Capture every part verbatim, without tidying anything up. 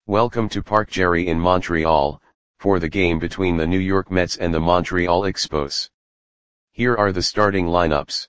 Welcome to Parc Jerry in Montreal, for the game between the New York Mets and the Montreal Expos. Here are the starting lineups.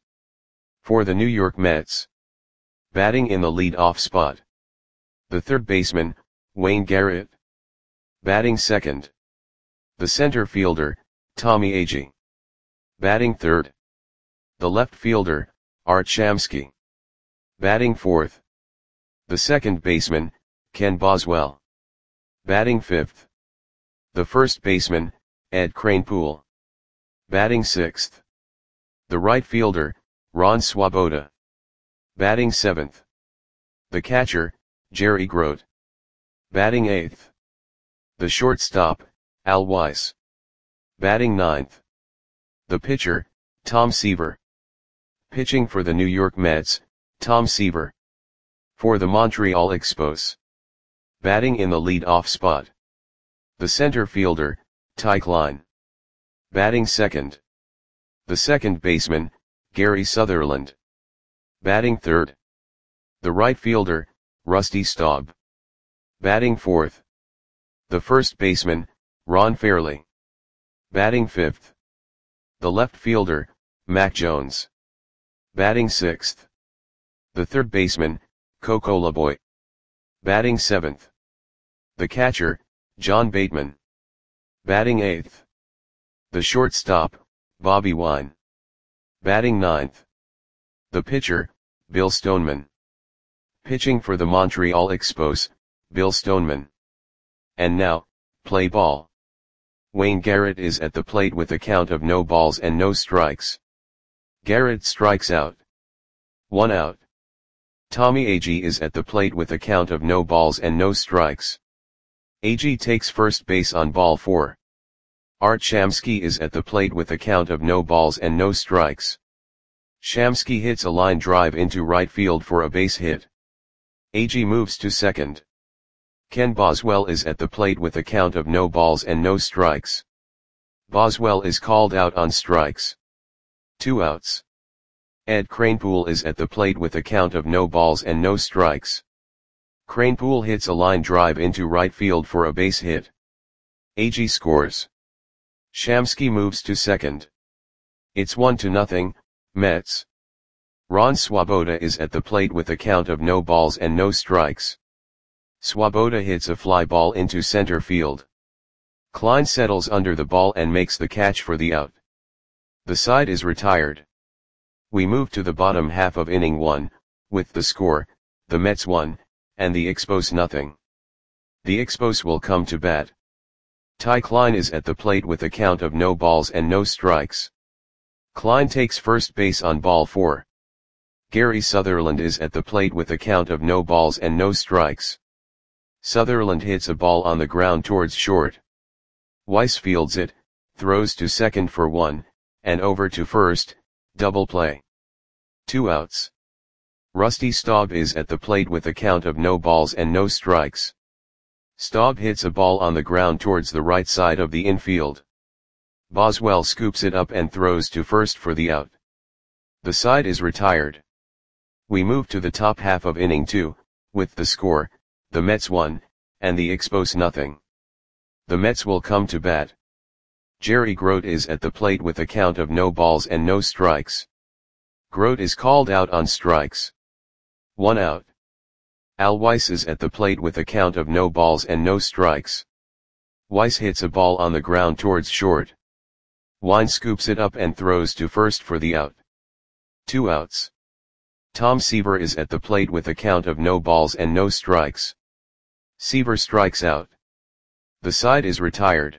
For the New York Mets. Batting in the lead-off spot. The third baseman, Wayne Garrett. Batting second. The center fielder, Tommy Agee. Batting third. The left fielder, Art Shamsky. Batting fourth. The second baseman, Ken Boswell. Batting fifth. The first baseman, Ed Kranepool. Batting sixth. The right fielder, Ron Swoboda. Batting seventh. The catcher, Jerry Grote. Batting eighth. The shortstop, Al Weiss. Batting ninth. The pitcher, Tom Seaver. Pitching for the New York Mets, Tom Seaver. For the Montreal Expos. Batting in the lead-off spot. The center fielder, Ty Klein. Batting second. The second baseman, Gary Sutherland. Batting third. The right fielder, Rusty Staub. Batting fourth. The first baseman, Ron Fairly. Batting fifth. The left fielder, Mac Jones. Batting sixth. The third baseman, Coco LeBoy. Batting seventh. The catcher, John Bateman. Batting eighth. The shortstop, Bobby Wine. Batting ninth. The pitcher, Bill Stoneman. Pitching for the Montreal Expos, Bill Stoneman. And now, play ball. Wayne Garrett is at the plate with a count of no balls and no strikes. Garrett strikes out. One out. Tommy Agee is at the plate with a count of no balls and no strikes. Agee takes first base on ball four. Art Shamsky is at the plate with a count of no balls and no strikes. Shamsky hits a line drive into right field for a base hit. Agee moves to second. Ken Boswell is at the plate with a count of no balls and no strikes. Boswell is called out on strikes. Two outs. Ed Kranepool is at the plate with a count of no balls and no strikes. Kranepool hits a line drive into right field for a base hit. Agee scores. Shamsky moves to second. It's one to nothing, Mets. Ron Swoboda is at the plate with a count of no balls and no strikes. Swoboda hits a fly ball into center field. Klein settles under the ball and makes the catch for the out. The side is retired. We move to the bottom half of inning one, with the score, the Mets one, and the Expos nothing. The Expos will come to bat. Ty Klein is at the plate with a count of no balls and no strikes. Klein takes first base on ball four. Gary Sutherland is at the plate with a count of no balls and no strikes. Sutherland hits a ball on the ground towards short. Weiss fields it, throws to second for one, and over to first, double play. Two outs. Rusty Staub is at the plate with a count of no balls and no strikes. Staub hits a ball on the ground towards the right side of the infield. Boswell scoops it up and throws to first for the out. The side is retired. We move to the top half of inning two, with the score, the Mets one, and the Expos nothing. The Mets will come to bat. Jerry Grote is at the plate with a count of no balls and no strikes. Grote is called out on strikes. One out. Al Weiss is at the plate with a count of no balls and no strikes. Weiss hits a ball on the ground towards short. Wine scoops it up and throws to first for the out. Two outs. Tom Seaver is at the plate with a count of no balls and no strikes. Seaver strikes out. The side is retired.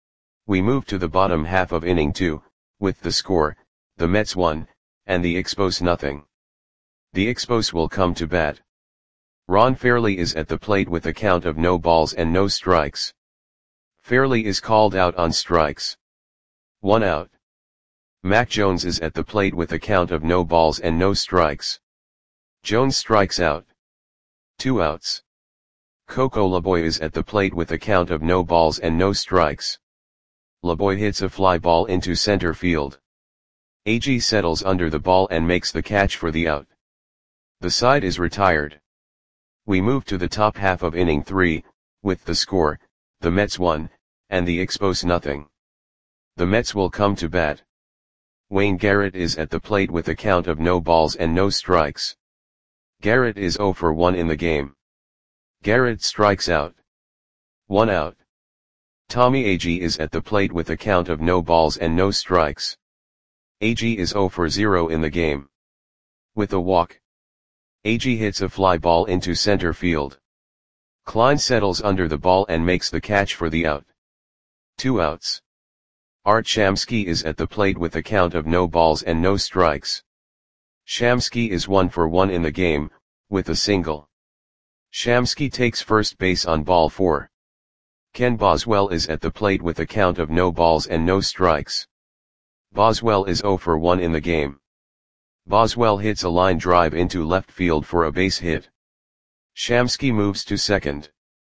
We move to the bottom half of inning two, with the score, the Mets one, and the Expos nothing. The Expos will come to bat. Ron Fairly is at the plate with a count of no balls and no strikes. Fairly is called out on strikes. One out. Mac Jones is at the plate with a count of no balls and no strikes. Jones strikes out. Two outs. Coco LeBoy is at the plate with a count of no balls and no strikes. LeBoy hits a fly ball into center field. Agee settles under the ball and makes the catch for the out. The side is retired. We move to the top half of inning three, with the score, the Mets one, and the Expos nothing. The Mets will come to bat. Wayne Garrett is at the plate with a count of no balls and no strikes. Garrett is zero for one in the game. Garrett strikes out. One out. Tommy Agee is at the plate with a count of no balls and no strikes. Agee is zero for zero in the game. With a walk, Agee hits a fly ball into center field. Klein settles under the ball and makes the catch for the out. Two outs. Art Shamsky is at the plate with a count of no balls and no strikes. Shamsky is one for one in the game, with a single. Shamsky takes first base on ball four. Ken Boswell is at the plate with a count of no balls and no strikes. Boswell is zero for one in the game. Boswell hits a line drive into left field for a base hit. Shamsky moves to second.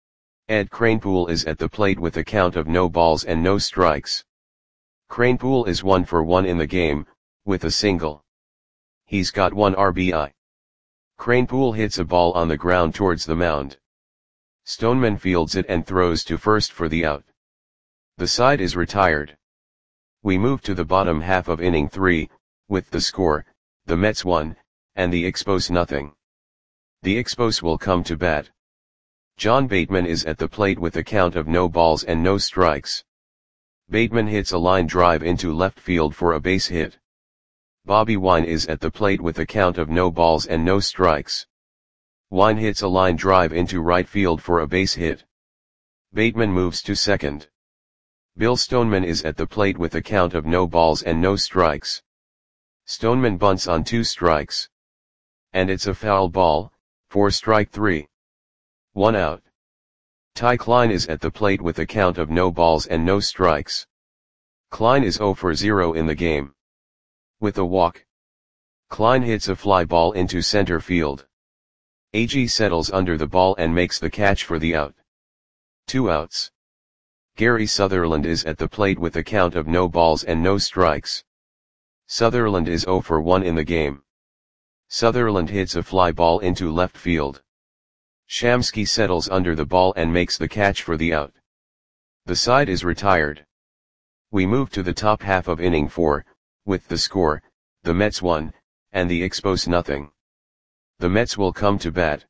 Ed Kranepool is at the plate with a count of no balls and no strikes. Kranepool is one for one in the game, with a single. He's got one R B I. Kranepool hits a ball on the ground towards the mound. Stoneman fields it and throws to first for the out. The side is retired. We move to the bottom half of inning three, with the score, the Mets one, and the Expos nothing. The Expos will come to bat. John Bateman is at the plate with a count of no balls and no strikes. Bateman hits a line drive into left field for a base hit. Bobby Wine is at the plate with a count of no balls and no strikes. Wine hits a line drive into right field for a base hit. Bateman moves to second. Bill Stoneman is at the plate with a count of no balls and no strikes. Stoneman bunts on two strikes. And it's a foul ball, for strike three. One out. Ty Klein is at the plate with a count of no balls and no strikes. Klein is zero for zero in the game. With a walk, Klein hits a fly ball into center field. Agee settles under the ball and makes the catch for the out. Two outs. Gary Sutherland is at the plate with a count of no balls and no strikes. Sutherland is zero for one in the game. Sutherland hits a fly ball into left field. Shamsky settles under the ball and makes the catch for the out. The side is retired. We move to the top half of inning four, with the score, the Mets one, and the Expos nothing. The Mets will come to bat.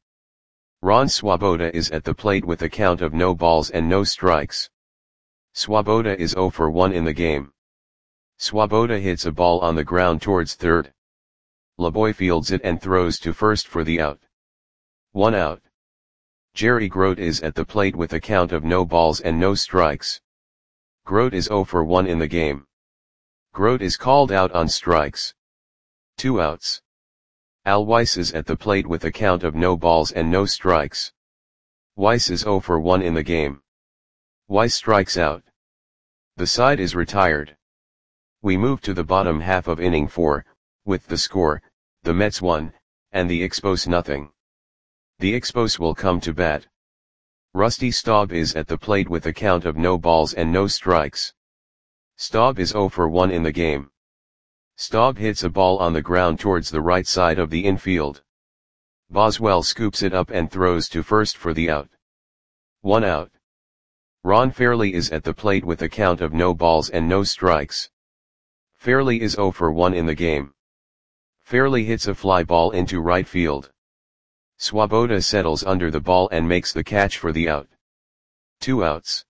Ron Swoboda is at the plate with a count of no balls and no strikes. Swoboda is zero for one in the game. Swoboda hits a ball on the ground towards third. LeBoy fields it and throws to first for the out. One out. Jerry Grote is at the plate with a count of no balls and no strikes. Grote is zero for one in the game. Grote is called out on strikes. Two outs. Al Weiss is at the plate with a count of no balls and no strikes. Weiss is zero for one in the game. Weiss strikes out. The side is retired. We move to the bottom half of inning four, with the score, the Mets one, and the Expos nothing. The Expos will come to bat. Rusty Staub is at the plate with a count of no balls and no strikes. Staub is zero for one in the game. Staub hits a ball on the ground towards the right side of the infield. Boswell scoops it up and throws to first for the out. One out. Ron Fairley is at the plate with a count of no balls and no strikes. Fairley is zero for one in the game. Fairley hits a fly ball into right field. Swoboda settles under the ball and makes the catch for the out. Two outs.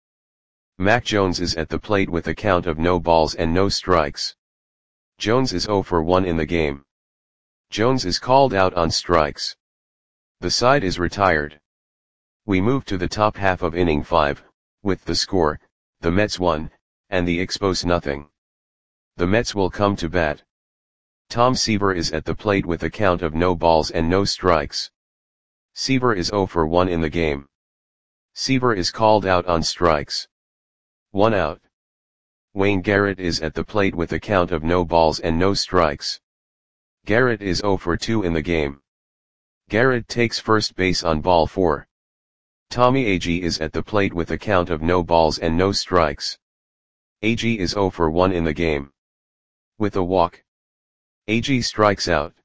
Mac Jones is at the plate with a count of no balls and no strikes. Jones is zero for one in the game. Jones is called out on strikes. The side is retired. We move to the top half of inning five, with the score, the Mets one, and the Expos nothing. The Mets will come to bat. Tom Seaver is at the plate with a count of no balls and no strikes. Seaver is zero for one in the game. Seaver is called out on strikes. One out. Wayne Garrett is at the plate with a count of no balls and no strikes. Garrett is zero for two in the game. Garrett takes first base on ball four. Tommy Agee is at the plate with a count of no balls and no strikes. Agee is zero for one in the game. With a walk, Agee strikes out.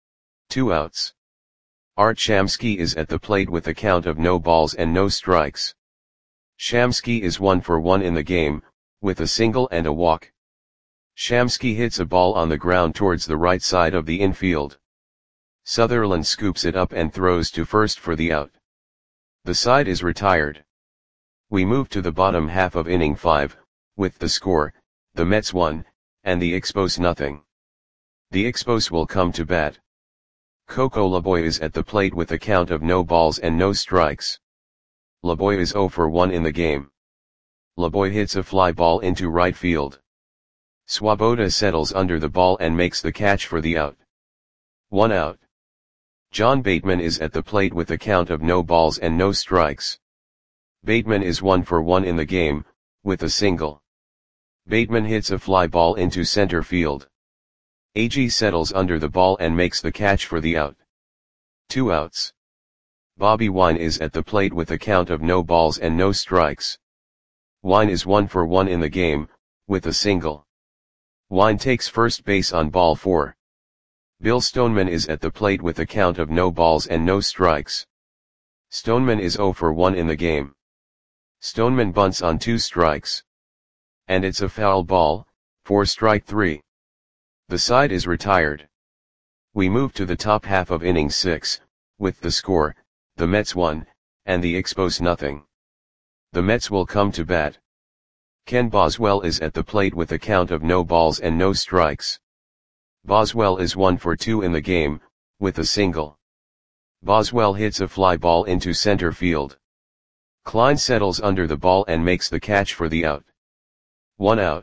Two outs. Art Shamsky is at the plate with a count of no balls and no strikes. Shamsky is one for one in the game, with a single and a walk. Shamsky hits a ball on the ground towards the right side of the infield. Sutherland scoops it up and throws to first for the out. The side is retired. We move to the bottom half of inning five, with the score, the Mets one, and the Expos nothing. The Expos will come to bat. Coco Laboy is at the plate with a count of no balls and no strikes. Laboy is zero for one in the game. Laboy hits a fly ball into right field. Swoboda settles under the ball and makes the catch for the out. One out. John Bateman is at the plate with a count of no balls and no strikes. Bateman is one for one in the game, with a single. Bateman hits a fly ball into center field. A G settles under the ball and makes the catch for the out. Two outs. Bobby Wine is at the plate with a count of no balls and no strikes. Wine is one for one in the game, with a single. Wine takes first base on ball four. Bill Stoneman is at the plate with a count of no balls and no strikes. Stoneman is zero for one in the game. Stoneman bunts on two strikes. And it's a foul ball, for strike three. The side is retired. We move to the top half of inning six, with the score, the Mets one, and the Expos nothing. The Mets will come to bat. Ken Boswell is at the plate with a count of no balls and no strikes. Boswell is one for two in the game, with a single. Boswell hits a fly ball into center field. Klein settles under the ball and makes the catch for the out. One out.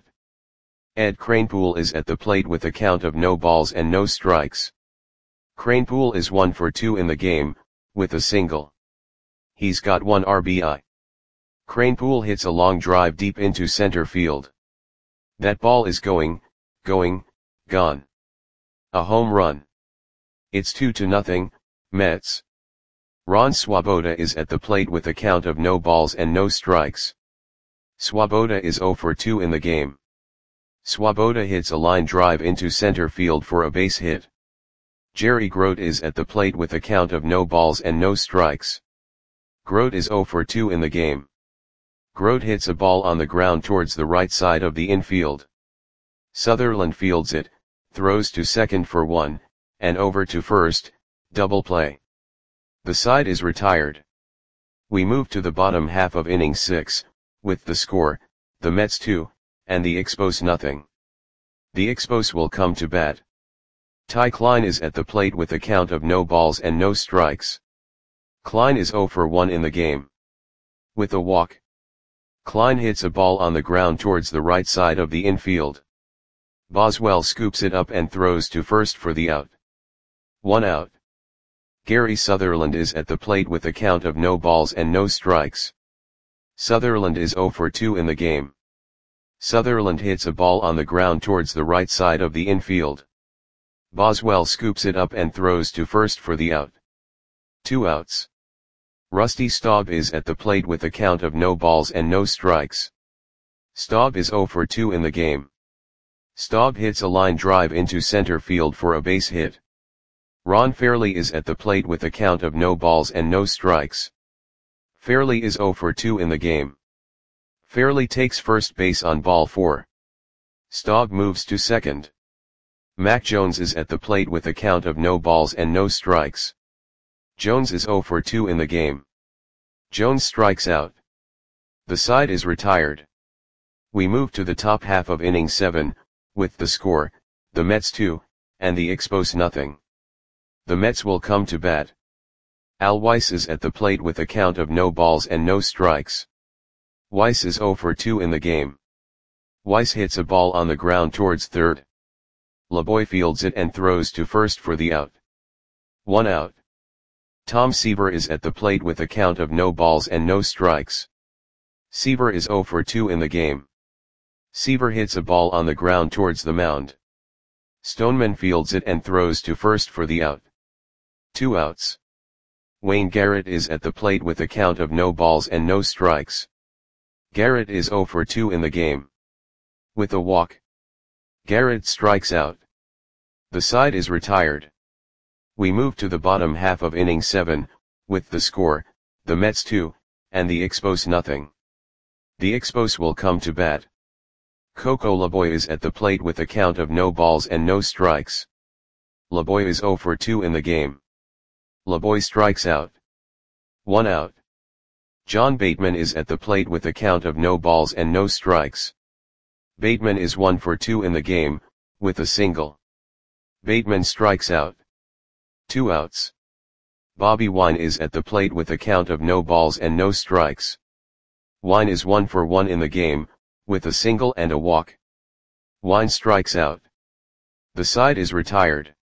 Ed Kranepool is at the plate with a count of no balls and no strikes. Kranepool is one for two in the game, with a single. He's got one R B I. Kranepool hits a long drive deep into center field. That ball is going, going, gone. A home run. It's two to nothing, Mets. Ron Swoboda is at the plate with a count of no balls and no strikes. Swoboda is zero for two in the game. Swoboda hits a line drive into center field for a base hit. Jerry Grote is at the plate with a count of no balls and no strikes. Grote is zero for two in the game. Grote hits a ball on the ground towards the right side of the infield. Sutherland fields it, throws to second for one, and over to first, double play. The side is retired. We move to the bottom half of inning six, with the score, the Mets two, and the Expos nothing. The Expos will come to bat. Ty Klein is at the plate with a count of no balls and no strikes. Klein is zero for one in the game. With a walk. Klein hits a ball on the ground towards the right side of the infield. Boswell scoops it up and throws to first for the out. One out. Gary Sutherland is at the plate with a count of no balls and no strikes. Sutherland is zero for two in the game. Sutherland hits a ball on the ground towards the right side of the infield. Boswell scoops it up and throws to first for the out. Two outs. Rusty Staub is at the plate with a count of no balls and no strikes. Staub is zero for two in the game. Staub hits a line drive into center field for a base hit. Ron Fairley is at the plate with a count of no balls and no strikes. Fairley is zero for two in the game. Fairley takes first base on ball four. Staub moves to second. Mac Jones is at the plate with a count of no balls and no strikes. Jones is zero for two in the game. Jones strikes out. The side is retired. We move to the top half of inning seven, with the score, the Mets two, and the Expos nothing. The Mets will come to bat. Al Weiss is at the plate with a count of no balls and no strikes. Weiss is zero for two in the game. Weiss hits a ball on the ground towards third. Laboy fields it and throws to first for the out. One out. Tom Seaver is at the plate with a count of no balls and no strikes. Seaver is zero for two in the game. Seaver hits a ball on the ground towards the mound. Stoneman fields it and throws to first for the out. Two outs. Wayne Garrett is at the plate with a count of no balls and no strikes. Garrett is zero for two in the game. With a walk. Garrett strikes out. The side is retired. We move to the bottom half of inning seven, with the score, the Mets two, and the Expos nothing. The Expos will come to bat. Coco Laboy is at the plate with a count of no balls and no strikes. Laboy is zero for two in the game. Laboy strikes out. One out. John Bateman is at the plate with a count of no balls and no strikes. Bateman is one for two in the game, with a single. Bateman strikes out. Two outs. Bobby Wine is at the plate with a count of no balls and no strikes. Wine is one for one in the game, with a single and a walk. Wine strikes out. The side is retired.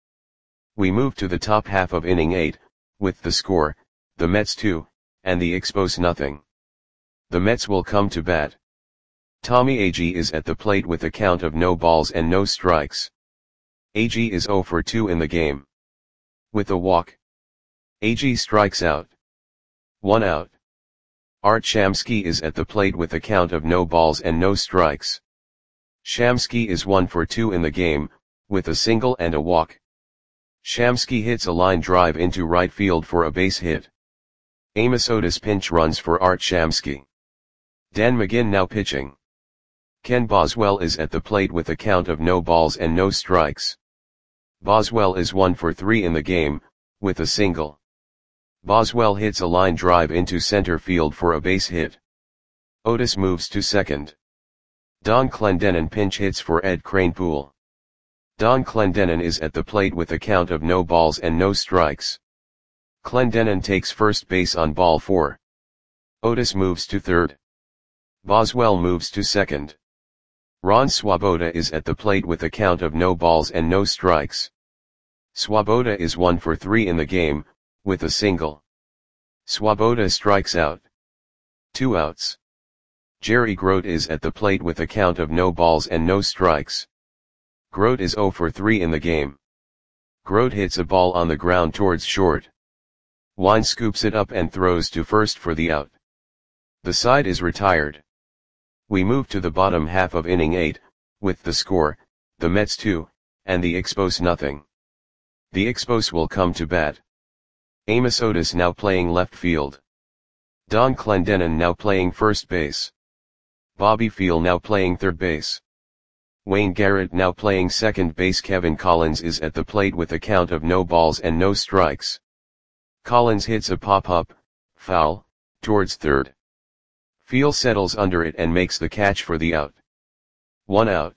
We move to the top half of inning eight, with the score, the Mets two, and the Expos nothing. The Mets will come to bat. Tommy Agee is at the plate with a count of no balls and no strikes. Agee is zero for two in the game. With a walk. Agee strikes out. One out. Art Shamsky is at the plate with a count of no balls and no strikes. Shamsky is one for two in the game, with a single and a walk. Shamsky hits a line drive into right field for a base hit. Amos Otis pinch runs for Art Shamsky. Dan McGinn now pitching. Ken Boswell is at the plate with a count of no balls and no strikes. Boswell is one for three in the game, with a single. Boswell hits a line drive into center field for a base hit. Otis moves to second. Don Clendenon pinch hits for Ed Kranepool. Don Clendenon is at the plate with a count of no balls and no strikes. Clendenon takes first base on ball four. Otis moves to third. Boswell moves to second. Ron Swoboda is at the plate with a count of no balls and no strikes. Swoboda is one for three in the game, with a single. Swoboda strikes out. Two outs. Jerry Grote is at the plate with a count of no balls and no strikes. Grote is zero for three in the game. Grote hits a ball on the ground towards short. Wine scoops it up and throws to first for the out. The side is retired. We move to the bottom half of inning eight, with the score, the Mets two, and the Expos nothing. The Expos will come to bat. Amos Otis now playing left field. Don Clendenon now playing first base. Bobby Field now playing third base. Wayne Garrett now playing second base. Kevin Collins is at the plate with a count of no balls and no strikes. Collins hits a pop-up, foul, towards third. Field settles under it and makes the catch for the out. One out.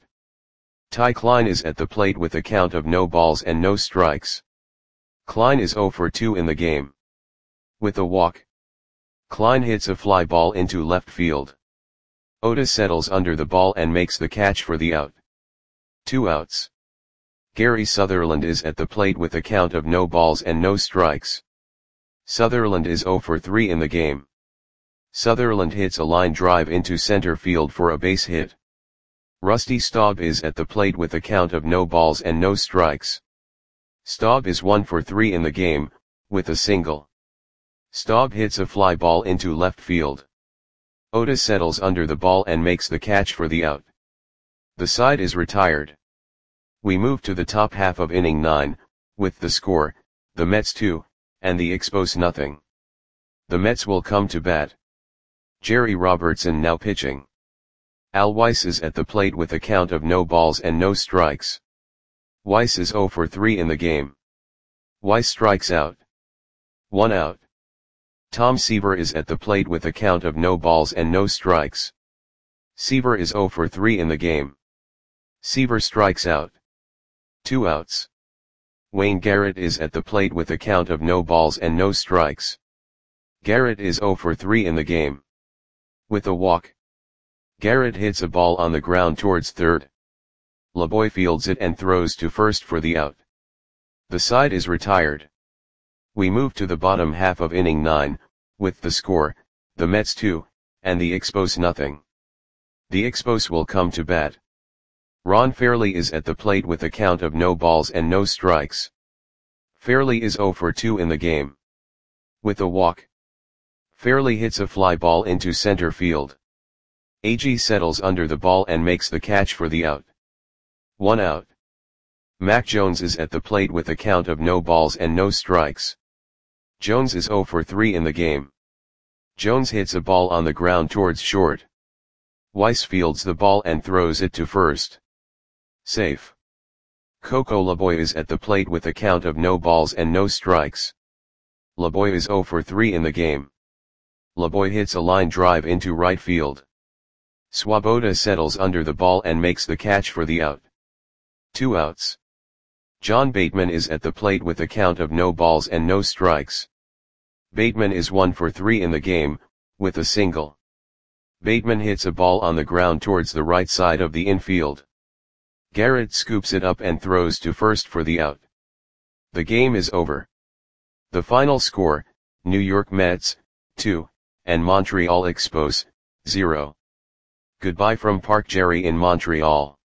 Ty Klein is at the plate with a count of no balls and no strikes. Klein is zero for two in the game. With a walk. Klein hits a fly ball into left field. Otis settles under the ball and makes the catch for the out. Two outs. Gary Sutherland is at the plate with a count of no balls and no strikes. Sutherland is zero for three in the game. Sutherland hits a line drive into center field for a base hit. Rusty Staub is at the plate with a count of no balls and no strikes. Staub is one for three in the game, with a single. Staub hits a fly ball into left field. Otis settles under the ball and makes the catch for the out. The side is retired. We move to the top half of inning nine, with the score, the Mets two, and the Expos nothing. The Mets will come to bat. Jerry Robertson now pitching. Al Weiss is at the plate with a count of no balls and no strikes. Weiss is zero for three in the game. Weiss strikes out. One out. Tom Seaver is at the plate with a count of no balls and no strikes. Seaver is zero for three in the game. Seaver strikes out. Two outs. Wayne Garrett is at the plate with a count of no balls and no strikes. Garrett is zero for three in the game. With a walk. Garrett hits a ball on the ground towards third. Laboy fields it and throws to first for the out. The side is retired. We move to the bottom half of inning nine, with the score, the Mets two, and the Expos nothing. The Expos will come to bat. Ron Fairley is at the plate with a count of no balls and no strikes. Fairley is zero for two in the game. With a walk. Fairley hits a fly ball into center field. Agee settles under the ball and makes the catch for the out. One out. Mac Jones is at the plate with a count of no balls and no strikes. Jones is zero for three in the game. Jones hits a ball on the ground towards short. Weiss fields the ball and throws it to first. Safe. Coco Laboy is at the plate with a count of no balls and no strikes. Laboy is zero for three in the game. Laboy hits a line drive into right field. Swoboda settles under the ball and makes the catch for the out. Two outs. John Bateman is at the plate with a count of no balls and no strikes. Bateman is one for three in the game, with a single. Bateman hits a ball on the ground towards the right side of the infield. Garrett scoops it up and throws to first for the out. The game is over. The final score, New York Mets, two, and Montreal Expos, zero. Goodbye from Park Jerry in Montreal.